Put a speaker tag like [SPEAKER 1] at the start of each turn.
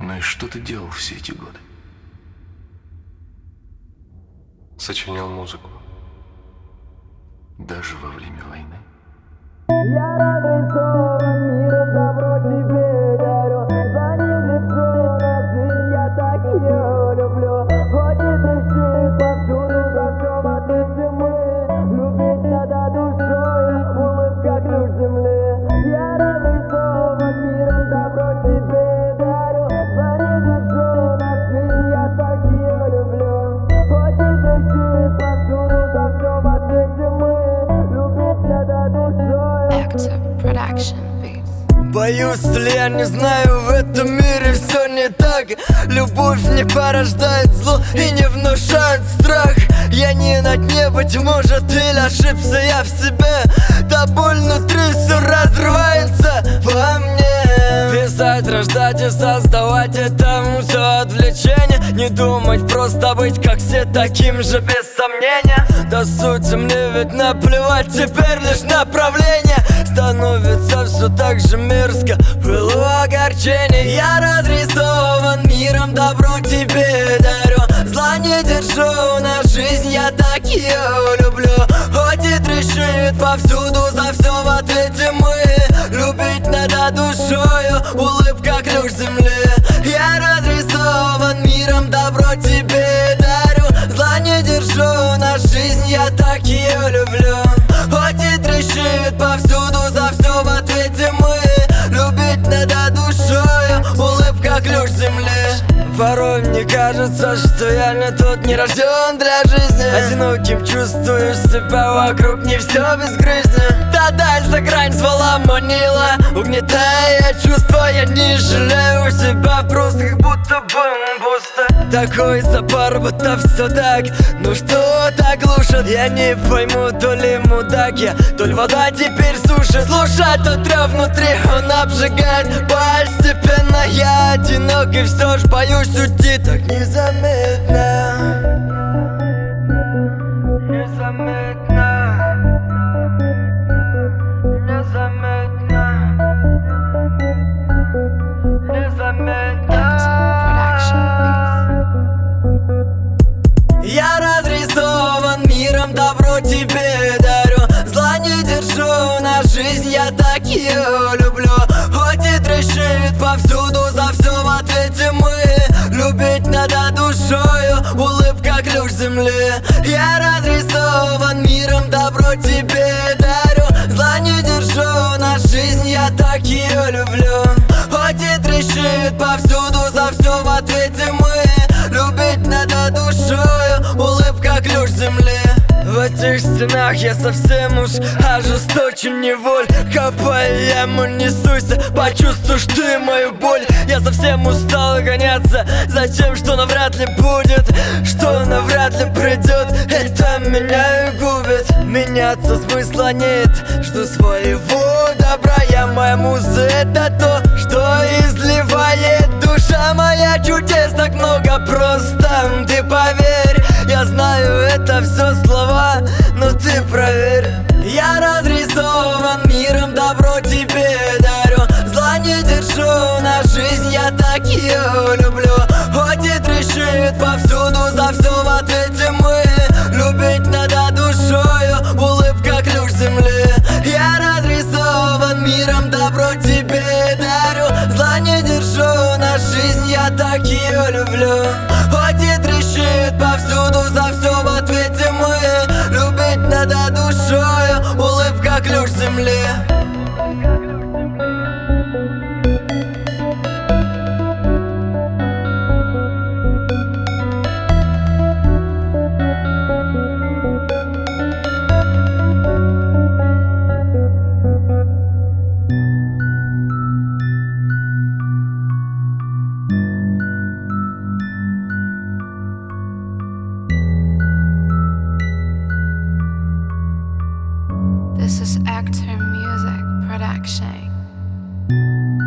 [SPEAKER 1] Ну и что ты делал все эти годы?
[SPEAKER 2] Сочинял музыку.
[SPEAKER 1] Даже во время войны?
[SPEAKER 3] Я разрисован миром, добро тебе дарю. За ним держу на жизнь, я так ее люблю. Ходит и щит повсюду, за все в ответе мы. Любить надо душой, улыбка ключ земли. Я разрисован миром, добро тебе дарю. За ним держу на жизнь, я так ее люблю. Ходит и щит повсюду, за все в ответе мы. Любить надо душой.
[SPEAKER 4] Active Production Beats.
[SPEAKER 5] Боюсь ли я не знаю, в этом мире все не так. Любовь не порождает зло и не внушает страх. Я не на дне, быть может, или ошибся я в себе. Да боль внутри все разрывается во мне. Писать, рождать и создавать — это все отвлечение. Не думать, просто быть как все, таким же без сомнения. Да сути мне ведь наплевать, теперь лишь направление. Становится все так же мерзко, было огорчение. Я разрисован миром, добро тебе дарю. Зла не держу на жизнь, я так ее люблю. Хоть и трещит повсюду, за все в ответе мы. Любить надо душою, улыбка ключ земли. Я разрисован миром, добро тебе дарю. Зла не держу на жизнь, я так ее люблю. Хоть и трещит повсюду, за все в ответе мы. Любить надо душою, улыбка ключ земли. Порой мне кажется, что я не тот, не рожден для жизни. Одиноким чувствую себя, вокруг не все безгрызно. Да дальше грань звала, манила, угнетая чувства. Я не жалею себя, просто как будто бы пусто. Такой запар, будто все так, ну что так глушит. Я не пойму, то ли мудак я, то ли вода теперь сушит. Слушай, тот рев внутри, он обжигает постепенно. Я одинок и все ж боюсь уйти так незаметно. Незаметно. Незаметно. Незаметно.
[SPEAKER 4] Active Production Beats.
[SPEAKER 5] Я разрисован миром, добро тебе дарю. Зла не держу на жизнь, я так ее люблю. Хоть и трещит повсюду, за все в ответе мы. Любить надо душою, улыбка ключ земли. Я разрисован миром, добро тебе дарю. Зла не держу на жизнь, я так ее люблю. Хоть и трещит повсюду, за все в ответе мы. Любить надо душою, улыбка ключ земли. В этих стенах я совсем уж ожесточен неволь. Копай яму, не суйся, почувствуешь ты мою боль. Я совсем устал гоняться за тем, что навряд ли будет, что навряд ли придет. Это меня и губит. Меняться смысла нет, жду своего добра. Я моя муза, это то, что изливает душа моя. Чудес так много, просто ты поверь. Я знаю, это все слова, но ты проверь. Я разрисован миром, добро тебе дарю. Зла не держу на жизнь, я так ее люблю. Хоть и трещит повсюду, за все в ответе мы. Любить надо душою, улыбка ключ земли. Я разрисован миром, добро тебе дарю. Зла не держу на жизнь, я так ее люблю. Хоть и трещит повсюду, за все в ответе мы. Любить надо душою, улыбка ключ земли.
[SPEAKER 4] This is Actor Music Production.